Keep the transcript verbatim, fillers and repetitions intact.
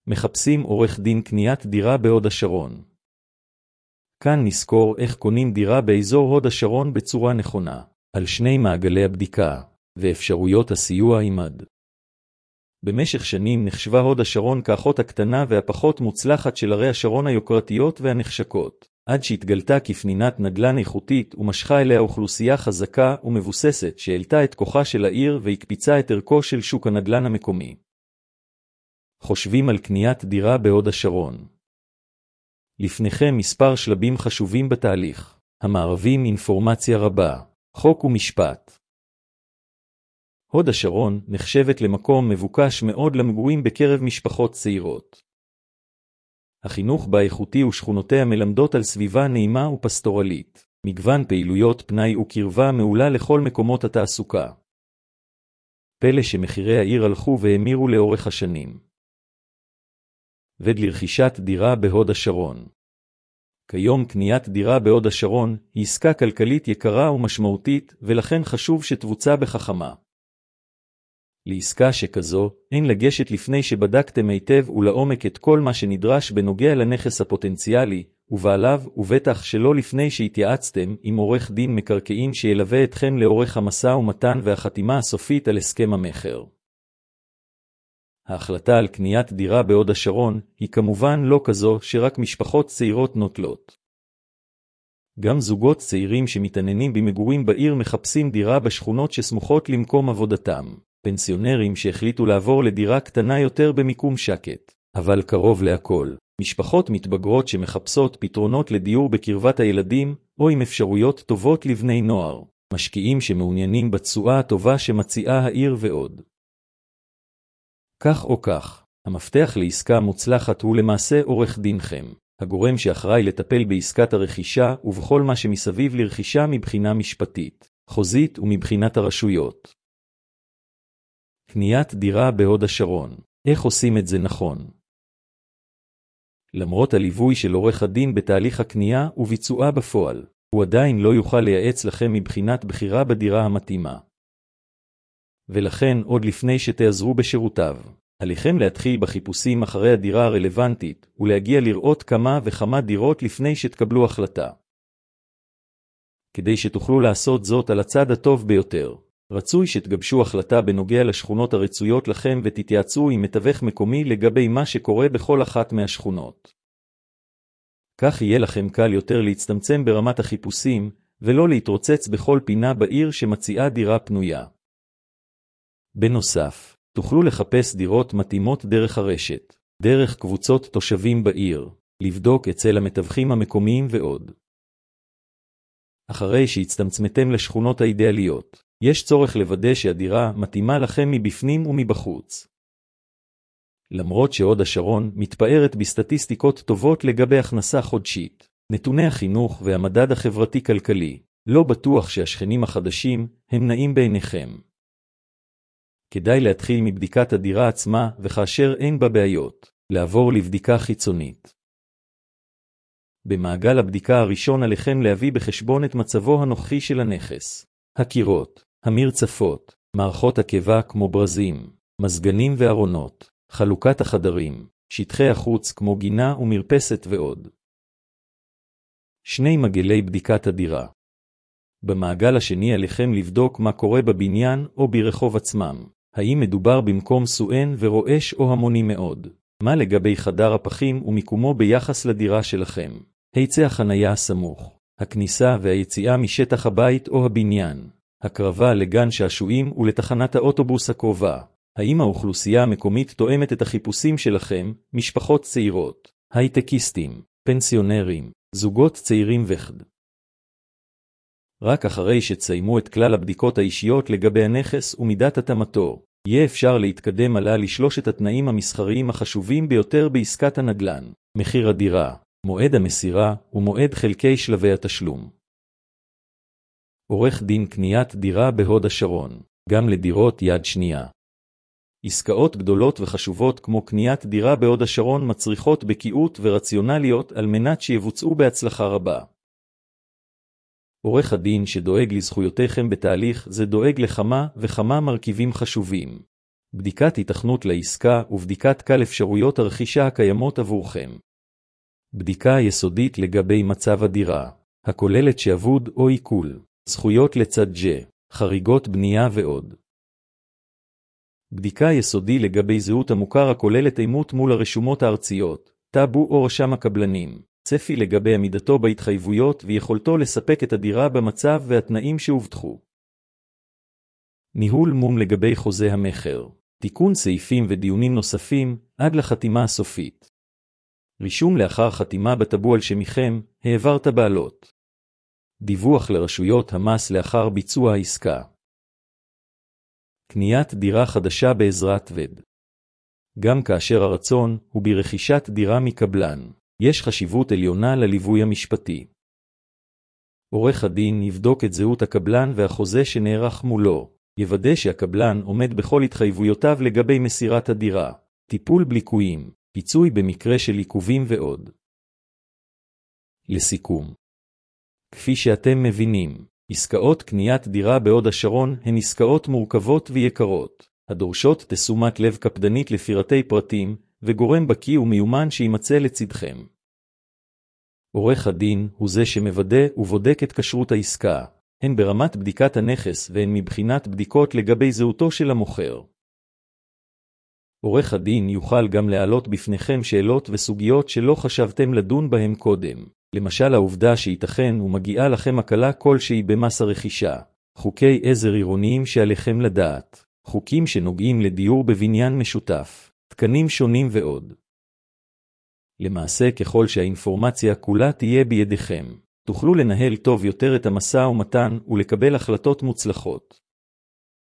מחפשים עורך דין קניית דירה בהוד השרון. כאן נזכור איך קונים דירה באזור הוד השרון בצורה נכונה, על שני מעגלי הבדיקה, ואפשרויות הסיוע עימד. במשך שנים נחשבה הוד השרון כאחות הקטנה והפחות מוצלחת של ערי השרון היוקרתיות והנחשקות, עד שהתגלתה כפנינת נדל"ן איכותית ומשכה אליה אוכלוסייה חזקה ומבוססת שהעלתה את כוחה של העיר והקפיצה את ערכו של שוק הנדל"ן המקומי. חושבים על קניית דירה בהוד השרון. לפניכם מספר שלבים חשובים בתהליך, המערבים אינפורמציה רבה, חוק ומשפט. הוד השרון נחשבת למקום מבוקש מאוד למגורים בקרב משפחות צעירות. החינוך בה איכותי ושכונותיה מלמדות על סביבה נעימה ופסטורלית, מגוון פעילויות פנאי וקרבה מעולה לכל מקומות התעסוקה. פלא שמחירי העיר הלכו והאמירו לאורך השנים. ולרכישת דירה בהוד השרון. כיום קניית דירה בהוד השרון היא עסקה כלכלית יקרה ומשמעותית, ולכן חשוב שתבוצע בחכמה. לעסקה שכזו, אין לגשת לפני שבדקתם היטב ולעומק את כל מה שנדרש בנוגע לנכס הפוטנציאלי, ובעליו, ובטח שלא לפני שהתייעצתם עם עורך דין מקרקעין שילווה אתכם לאורך המשא ומתן והחתימה הסופית על הסכם המחר. ההחלטה על קניית דירה בהוד השרון היא כמובן לא כזו שרק משפחות צעירות נוטלות. גם זוגות צעירים שמתעניינים במגורים בעיר מחפשים דירה בשכונות שסמוכות למקום עבודתם. פנסיונרים שהחליטו לעבור לדירה קטנה יותר במיקום שקט, אבל קרוב להכל. משפחות מתבגרות שמחפשות פתרונות לדיור בקרבת הילדים, או עם אפשרויות טובות לבני נוער. משקיעים שמעוניינים בתשואה הטובה שמציעה העיר ועוד. כך או כך, המפתח לעסקה מוצלחת הוא למעשה עורך דינכם, הגורם שאחראי לטפל בעסקת הרכישה ובכל מה שמסביב לרכישה מבחינה משפטית, חוזית ומבחינת הרשויות. קניית דירה בהוד השרון. איך עושים את זה נכון? למרות הליווי של עורך הדין בתהליך הקנייה וביצועה בפועל, הוא עדיין לא יוכל לייעץ לכם מבחינת בחירה בדירה המתאימה. ולכן, עוד לפני שתעזרו בשירותיו, עליכם להתחיל בחיפושים אחרי הדירה הרלוונטית, ולהגיע לראות כמה וכמה דירות לפני שתקבלו החלטה. כדי שתוכלו לעשות זאת על הצד הטוב ביותר, רצוי שתגבשו החלטה בנוגע לשכונות הרצויות לכם ותתייעצו עם מתווך מקומי לגבי מה שקורה בכל אחת מהשכונות. כך יהיה לכם קל יותר להצטמצם ברמת החיפושים, ולא להתרוצץ בכל פינה בעיר שמציעה דירה פנויה. בנוסף, תוכלו לחפש דירות מתאימות דרך הרשת, דרך קבוצות תושבים בעיר, לבדוק אצל המתווכים המקומיים ועוד. אחרי שהצטמצמתם לשכונות האידיאליות, יש צורך לוודא שהדירה מתאימה לכם מבפנים ומבחוץ. למרות שהוד השרון מתפארת בסטטיסטיקות טובות לגבי הכנסה חודשית, נתוני החינוך והמדד החברתי-כלכלי, לא בטוח שהשכנים החדשים הם נעים בעיניכם. כדאי להתחיל מבדיקת הדירה עצמה, וכאשר אין בה בעיות, לעבור לבדיקה חיצונית. במעגל הבדיקה הראשון עליכם להביא בחשבון את מצבו הנוכחי של הנכס. הקירות, המרצפות, מערכות עקבה כמו ברזים, מזגנים וארונות, חלוקת החדרים, שטחי החוץ כמו גינה ומרפסת ועוד. שני מגלי בדיקת הדירה. במעגל השני עליכם לבדוק מה קורה בבניין או ברחוב עצמם. האם מדובר במקום סואן ורועש או המוני מאוד? מה לגבי חדר הפחים ומיקומו ביחס לדירה שלכם? היצע החנייה הסמוך, הכניסה והיציאה משטח הבית או הבניין, הקרבה לגן שעשועים ולתחנת האוטובוס הקרובה. האם האוכלוסייה המקומית תואמת את החיפושים שלכם, משפחות צעירות, הייטקיסטים, פנסיונרים, זוגות צעירים וכד. רק אחרי שתסיימו את כלל הבדיקות האישיות לגבי הנכס ומידת התאמתו, יהיה אפשר להתקדם עלה לשלושת התנאים המסחריים החשובים ביותר בעסקת הנדל"ן, מחיר הדירה, מועד המסירה ומועד חלקי שלבי התשלום. עורך דין קניית דירה בהוד השרון, גם לדירות יד שנייה. עסקאות גדולות וחשובות כמו קניית דירה בהוד השרון מצריכות בקיאות ורציונליות על מנת שיבוצעו בהצלחה רבה. עורך הדין שדואג לזכויותיכם בתהליך זה דואג לכמה וכמה מרכיבים חשובים. בדיקת התכנות לעסקה ובדיקת כל אפשרויות הרכישה הקיימות עבורכם. בדיקה יסודית לגבי מצב הדירה, הכוללת שעבוד או עיכול, זכויות לצד ג', חריגות בנייה ועוד. בדיקה יסודי לגבי זהות המוכר הכוללת אימות מול הרשומות הארציות, טאבו או רשם הקבלנים, צפי לגבי עמידתו בהתחייבויות ויכולתו לספק את הדירה במצב והתנאים שהובטחו. ניהול מום לגבי חוזה המחר, תיקון סעיפים ודיונים נוספים עד לחתימה הסופית. רישום לאחר חתימה בטאבו על שמכם, העברת בעלות. דיווח לרשויות המס לאחר ביצוע העסקה. קניית דירה חדשה בעזרת וד. גם כאשר הרצון הוא ברכישת דירה מקבלן, יש חשיבות עליונה לליווי המשפטי. עורך הדין יבדוק את זהות הקבלן והחוזה שנערך מולו, יוודא שהקבלן עומד בכל התחייבויותיו לגבי מסירת הדירה, טיפול בליקויים, פיצוי במקרה של עיכובים ועוד. לסיכום, כפי שאתם מבינים, עסקאות קניית דירה בהוד השרון הן עסקאות מורכבות ויקרות, הדורשות תשומת לב קפדנית לפרטי פרטים, וגורם בקי ומיומן שימצא לצדכם. עורך הדין הוא זה שמוודא ובודק את כשרות העסקה, הן ברמת בדיקת הנכס והן מבחינת בדיקות לגבי זהותו של המוכר. עורך הדין יוכל גם להעלות בפניכם שאלות וסוגיות שלא חשבתם לדון בהם קודם, למשל העובדה שייתכן ומגיעה לכם הקלה כלשהי במס הרכישה, חוקי עזר עירוניים שעליכם לדעת, חוקים שנוגעים לדיור בבניין משותף, תקנים שונים ועוד. למעשה ככל שהאינפורמציה כולה תהיה בידיכם, תוכלו לנהל טוב יותר את המשא ומתן ולקבל החלטות מוצלחות.